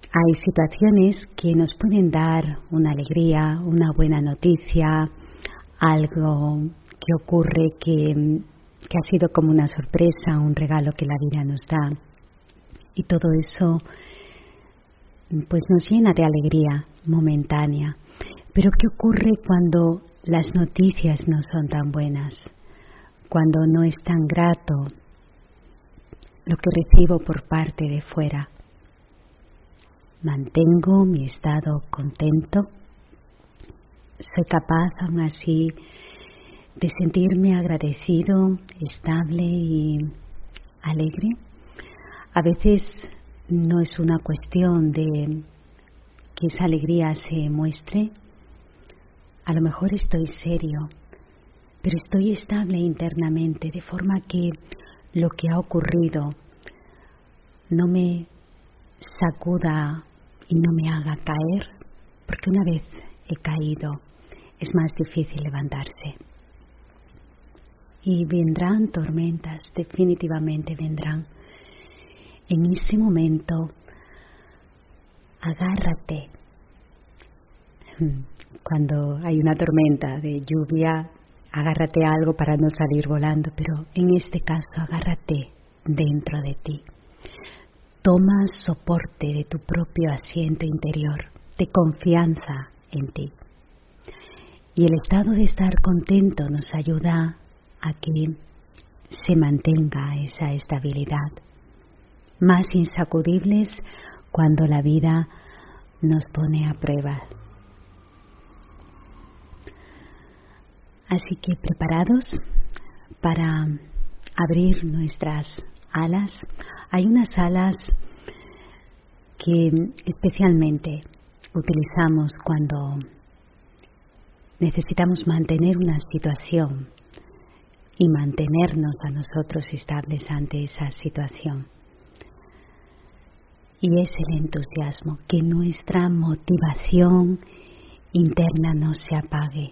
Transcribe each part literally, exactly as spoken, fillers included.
Hay situaciones que nos pueden dar una alegría, una buena noticia, algo que ocurre que, que ha sido como una sorpresa, un regalo que la vida nos da. Y todo eso pues nos llena de alegría momentánea. Pero ¿qué ocurre cuando las noticias no son tan buenas? Cuando no es tan grato lo que recibo por parte de fuera. ¿Mantengo mi estado contento? ¿Soy capaz aún así de sentirme agradecido, estable y alegre? A veces no es una cuestión de que esa alegría se muestre. A lo mejor estoy serio, pero estoy estable internamente, de forma que lo que ha ocurrido no me sacuda y no me haga caer, porque una vez he caído es más difícil levantarse. Y vendrán tormentas, definitivamente vendrán. En ese momento, agárrate. Cuando hay una tormenta de lluvia, agárrate a algo para no salir volando, pero en este caso, agárrate dentro de ti. Toma soporte de tu propio asiento interior, de confianza en ti. Y el estado de estar contento nos ayuda a que se mantenga esa estabilidad. Más insacudibles cuando la vida nos pone a prueba. Así que preparados para abrir nuestras alas. Hay unas alas que especialmente utilizamos cuando necesitamos mantener una situación y mantenernos a nosotros estables ante esa situación. Y es el entusiasmo, que nuestra motivación interna no se apague.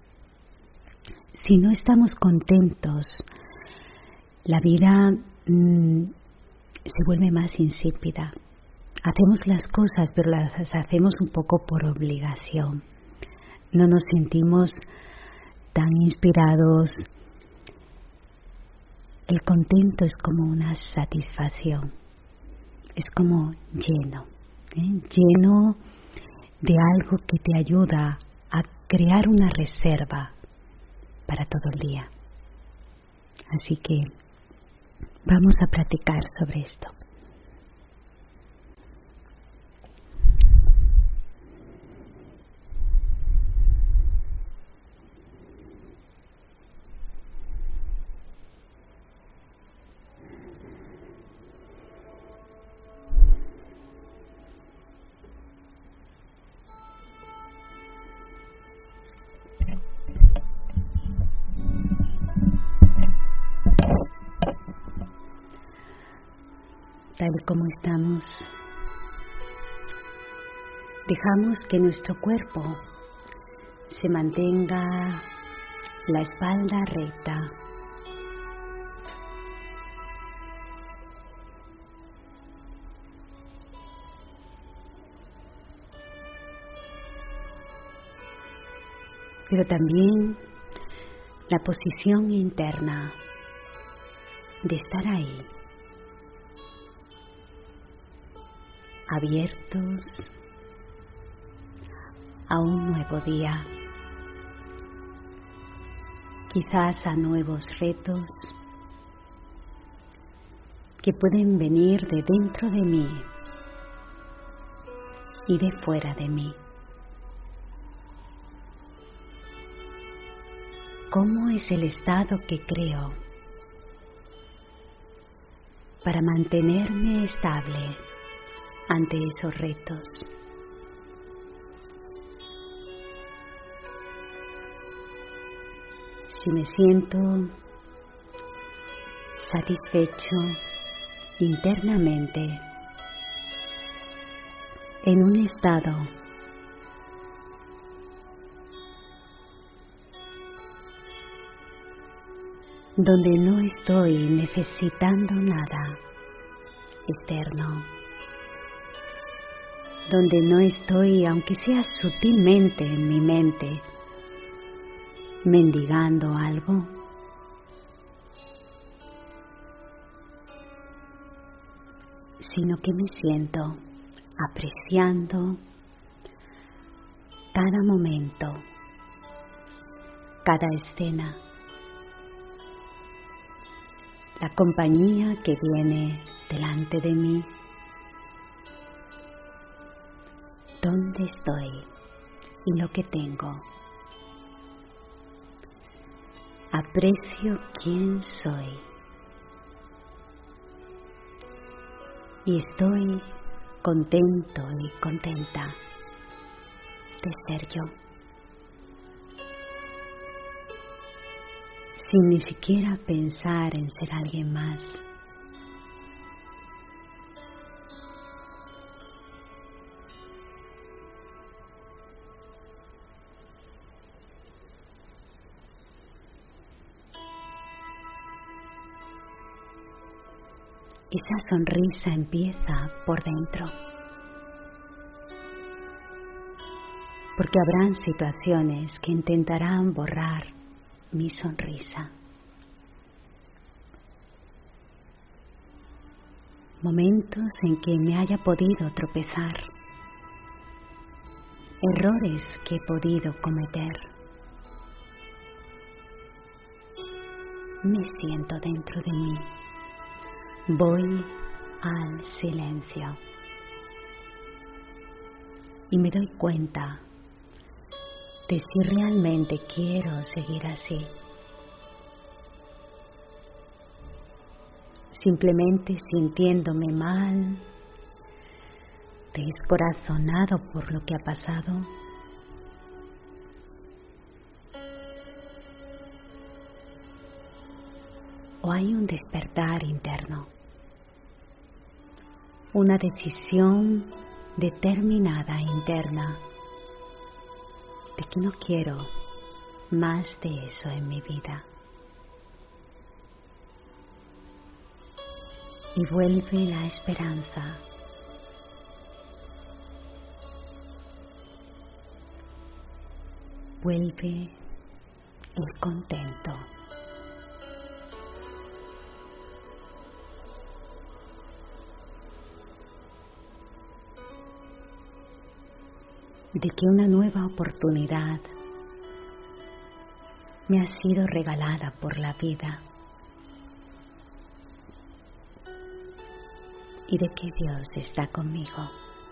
Si no estamos contentos, la vida mmm, se vuelve más insípida. Hacemos las cosas, pero las hacemos un poco por obligación. No nos sentimos tan inspirados. El contento es como una satisfacción. Es como lleno, ¿eh? lleno de algo que te ayuda a crear una reserva para todo el día. Así que vamos a practicar sobre esto. Tal como estamos, dejamos que nuestro cuerpo se mantenga la espalda recta. Pero también la posición interna de estar ahí, abiertos a un nuevo día, quizás a nuevos retos que pueden venir de dentro de mí y de fuera de mí. ¿Cómo es el estado que creo para mantenerme estable ante esos retos? Si me siento satisfecho internamente, en un estado donde no estoy necesitando nada externo, donde no estoy, aunque sea sutilmente en mi mente, mendigando algo, sino que me siento apreciando cada momento, cada escena, la compañía que viene delante de mí, dónde estoy y lo que tengo. Aprecio quién soy y estoy contento y contenta de ser yo, sin ni siquiera pensar en ser alguien más. Esa sonrisa empieza por dentro, porque habrán situaciones que intentarán borrar mi sonrisa. Momentos en que me haya podido tropezar, errores que he podido cometer. Me siento dentro de mí. Voy al silencio y me doy cuenta de si realmente quiero seguir así. Simplemente sintiéndome mal, descorazonado por lo que ha pasado. O hay un despertar interno, una decisión determinada interna de que no quiero más de eso en mi vida. Y vuelve la esperanza. Vuelve el contento. De que una nueva oportunidad me ha sido regalada por la vida y de que Dios está conmigo.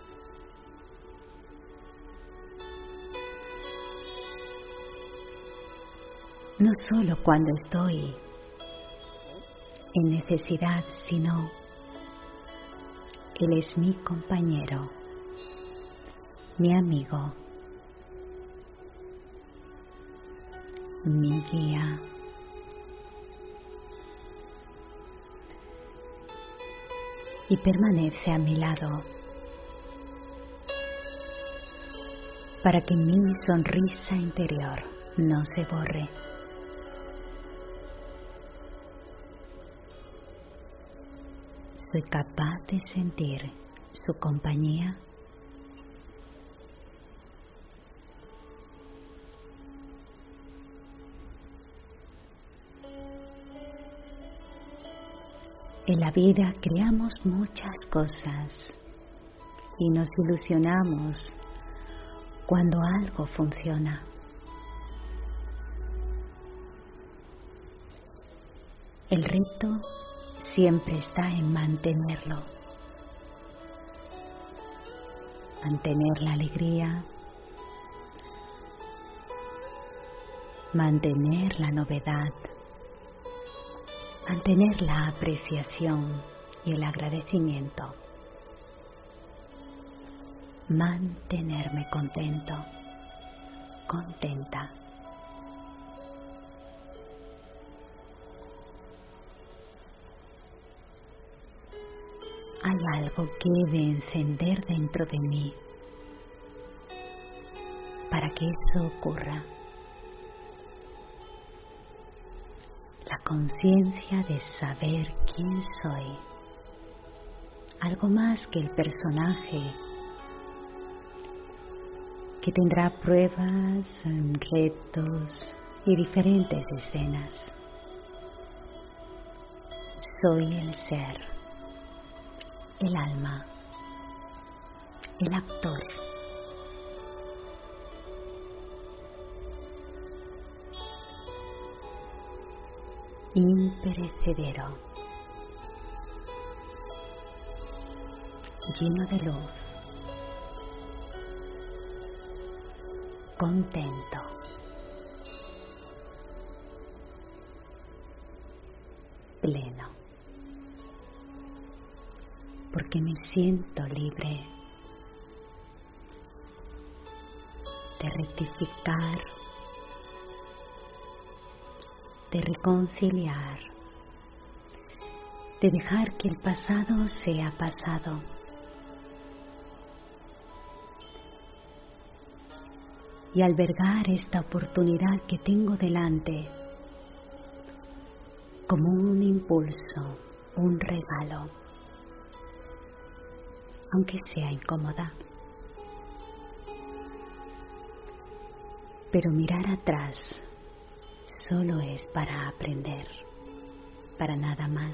No solo cuando estoy en necesidad, sino Él es mi compañero, mi amigo, mi guía. Y permanece a mi lado para que mi sonrisa interior no se borre. Soy capaz de sentir su compañía. En la vida creamos muchas cosas y nos ilusionamos cuando algo funciona. El reto siempre está en mantenerlo, mantener la alegría, mantener la novedad, mantener la apreciación y el agradecimiento, mantenerme contento, contenta. Hay algo que he de encender dentro de mí para que eso ocurra. La conciencia de saber quién soy, algo más que el personaje que tendrá pruebas, retos y diferentes escenas. Soy el ser, el alma, el actor. Imperecedero, lleno de luz, contento, pleno, porque me siento libre de rectificar, de reconciliar, de dejar que el pasado sea pasado. Y albergar esta oportunidad que tengo delante como un impulso, un regalo, aunque sea incómoda. Pero mirar atrás solo es para aprender, para nada más.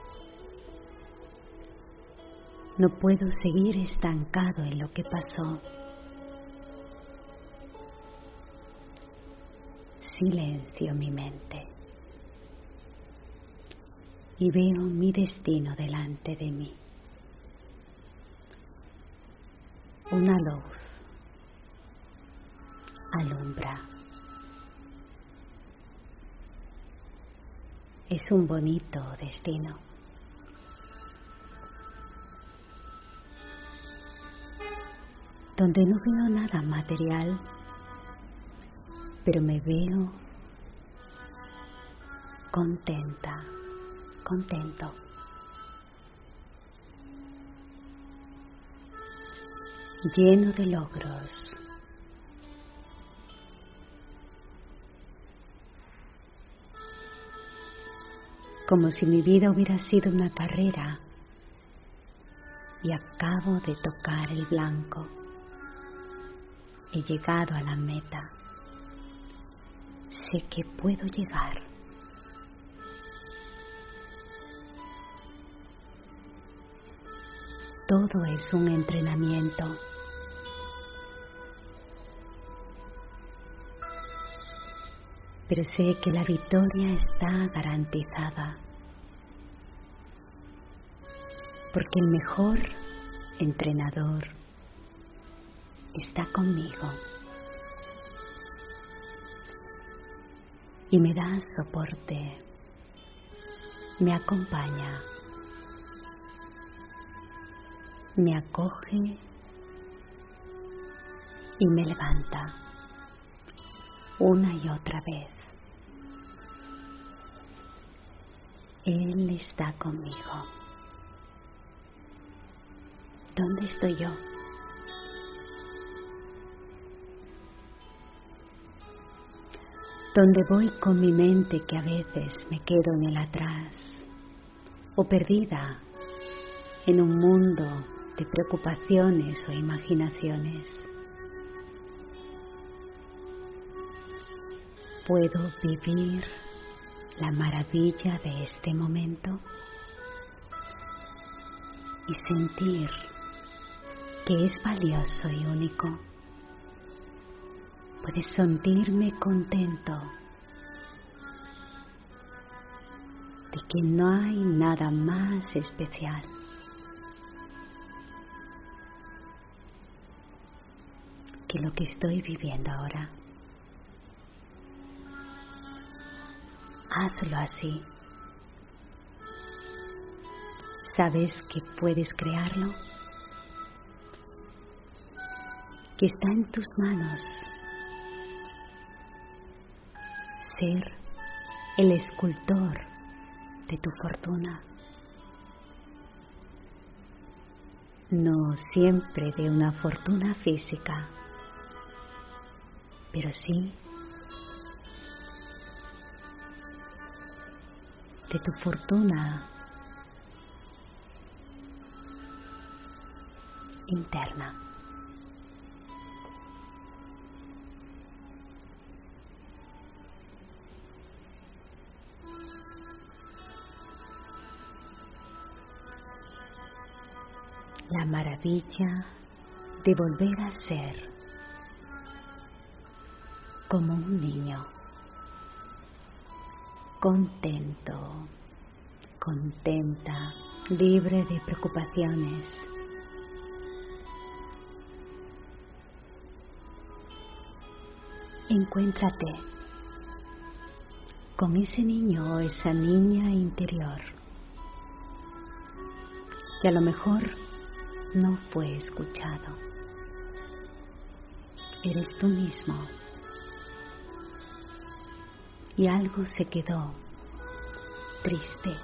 No puedo seguir estancado en lo que pasó. Silencio mi mente y veo mi destino delante de mí. Una luz alumbra. Es un bonito destino. Donde no veo nada material, pero me veo contenta, contento. Lleno de logros. Como si mi vida hubiera sido una carrera y acabo de tocar el blanco. He llegado a la meta. Sé que puedo llegar. Todo es un entrenamiento. Pero sé que la victoria está garantizada. Porque el mejor entrenador está conmigo. Y me da soporte, me acompaña, me acoge y me levanta una y otra vez. Él está conmigo. ¿Dónde estoy yo? Donde voy con mi mente que a veces me quedo en el atrás o perdida en un mundo de preocupaciones o imaginaciones. ¿Puedo vivir la maravilla de este momento y sentir que es valioso y único? Puedes sentirme contento de que no hay nada más especial. Que lo que estoy viviendo ahora. Hazlo así. ¿Sabes que puedes crearlo? Que está en tus manos. Ser el escultor de tu fortuna. No siempre de una fortuna física, pero sí de tu fortuna interna. la maravilla de volver a ser como un niño, contento, contenta, libre de preocupaciones. Encuéntrate con ese niño o esa niña interior que a lo mejor no fue escuchado. Eres tú mismo y algo se quedó triste.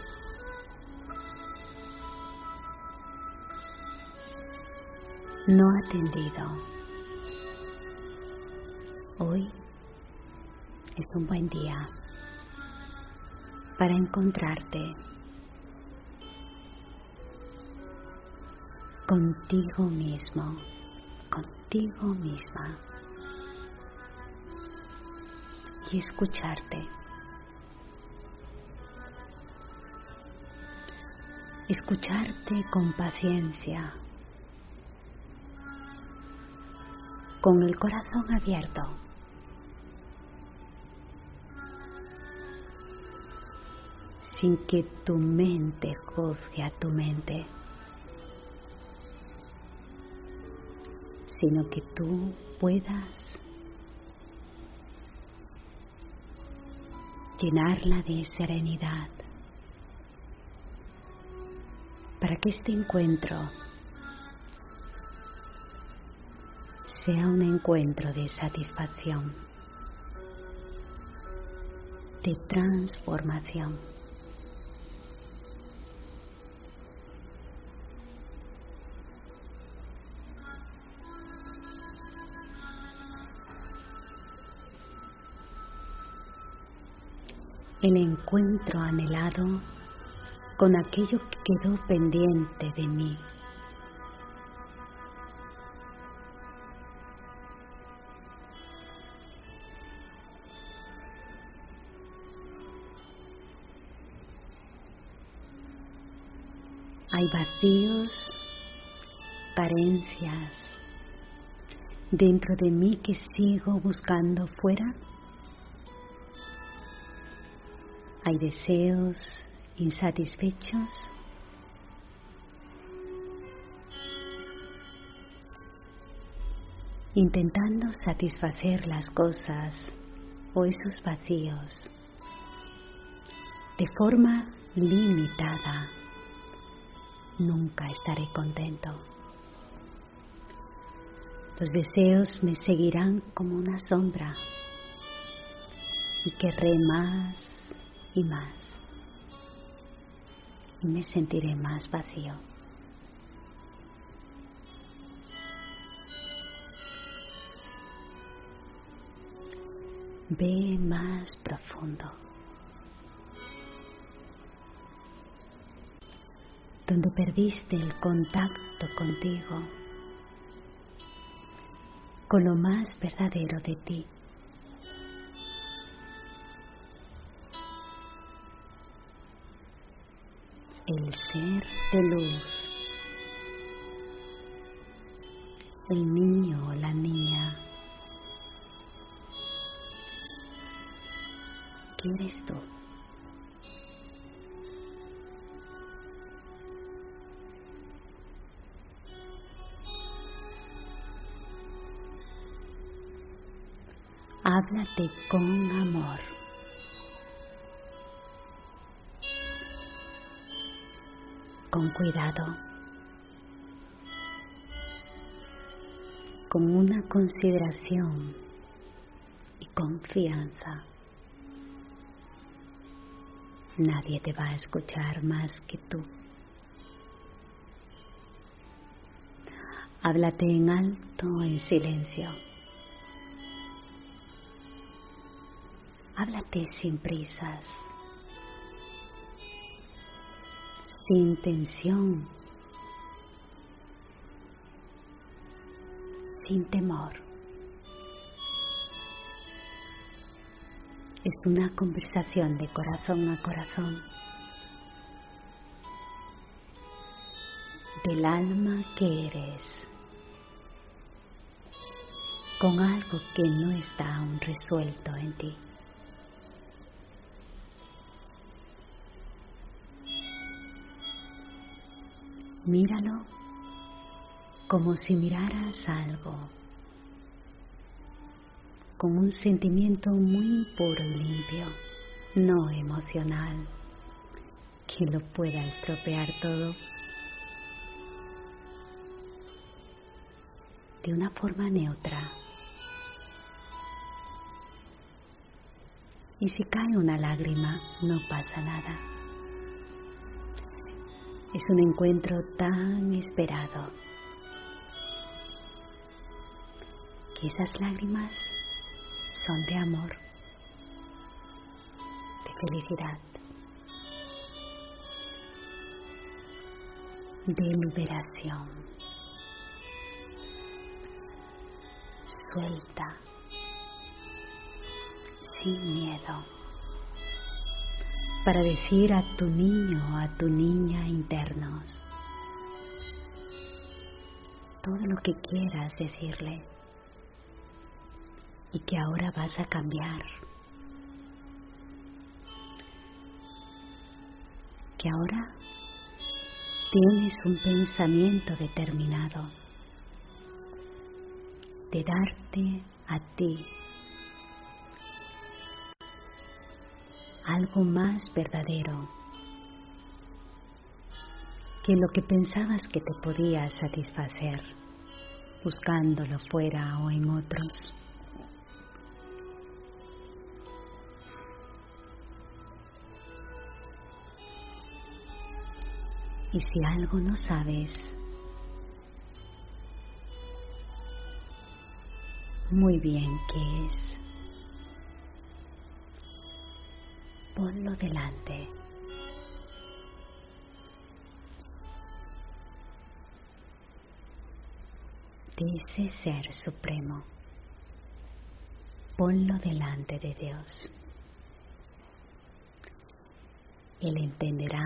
No atendido. Hoy es un buen día para encontrarte contigo mismo, contigo misma y escucharte. Escucharte con paciencia, con el corazón abierto. Sin que tu mente juzgue a tu mente, sino que tú puedas llenarla de serenidad para que este encuentro sea un encuentro de satisfacción, de transformación. El encuentro anhelado con aquello que quedó pendiente de mí. Hay vacíos, carencias dentro de mí que sigo buscando fuera. Hay deseos insatisfechos. Intentando satisfacer las cosas o esos vacíos de forma limitada. Nunca estaré contento. Los deseos me seguirán como una sombra y querré más y más y me sentiré más vacío. Ve más profundo, donde perdiste el contacto contigo, con lo más verdadero de ti. El ser de luz, el niño o la niña. ¿Quién eres tú? Háblate con amor. Con cuidado, con una consideración y confianza. Nadie te va a escuchar más que tú. Háblate en alto o en silencio. Háblate sin prisas, sin tensión, sin temor. Es una conversación de corazón a corazón, de el alma que eres, con algo que no está aún resuelto en ti. Míralo como si miraras algo, con un sentimiento muy puro y limpio, no emocional, que lo pueda estropear todo. De una forma neutra. Y si cae una lágrima, no pasa nada. Es un encuentro tan esperado que esas lágrimas son de amor, de felicidad, de liberación. Suelta, sin miedo, para decir a tu niño o a tu niña internos todo lo que quieras decirle y que ahora vas a cambiar, que ahora tienes un pensamiento determinado de darte a ti algo más verdadero que lo que pensabas que te podía satisfacer buscándolo fuera o en otros. Y si algo no sabes muy bien qué es, ponlo delante. De ese ser supremo. Ponlo delante de Dios. Él entenderá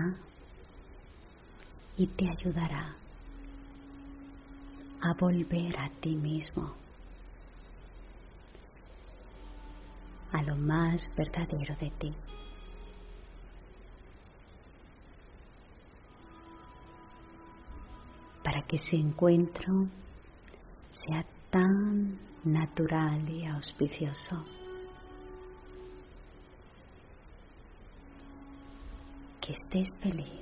y te ayudará a volver a ti mismo, a lo más verdadero de ti. Para que ese encuentro sea tan natural y auspicioso que estés feliz,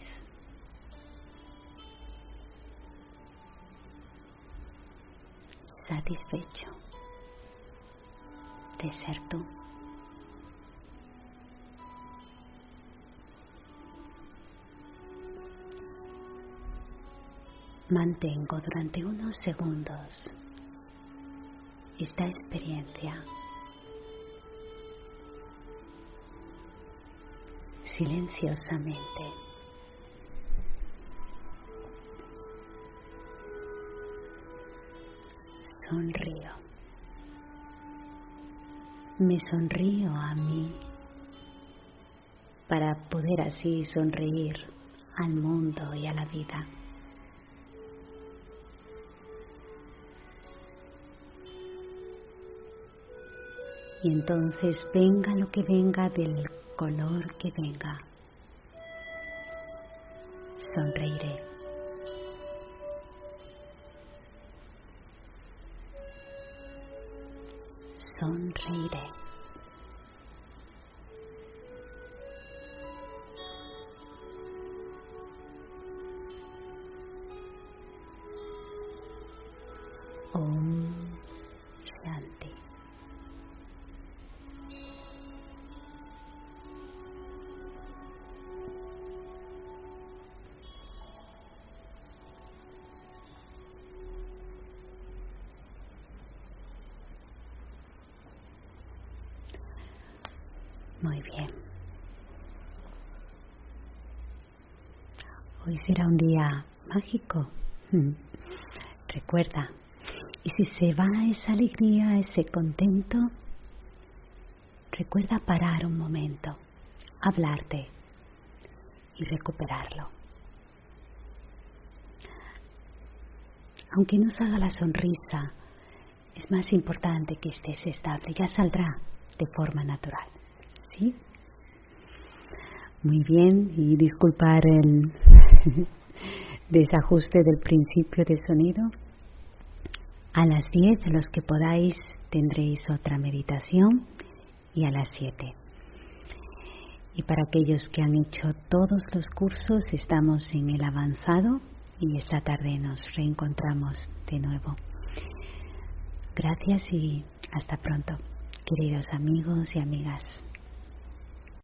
satisfecho de ser tú. Mantengo durante unos segundos esta experiencia silenciosamente. Sonrío. Me sonrío a mí para poder así sonreír al mundo y a la vida. Y entonces venga lo que venga, del color que venga, sonreiré. Sonreiré. Om Shanti. Muy bien. Hoy será un día mágico. Recuerda, y si se va esa alegría, ese contento, recuerda parar un momento, hablarte y recuperarlo. aunque no salga la sonrisa, es más importante que estés estable, ya saldrá de forma natural, ¿sí? Muy bien, y disculpar el desajuste del principio de sonido. A las diez, a los que podáis, tendréis otra meditación, y a las siete. Y para aquellos que han hecho todos los cursos, estamos en el avanzado y esta tarde nos reencontramos de nuevo. Gracias y hasta pronto, queridos amigos y amigas.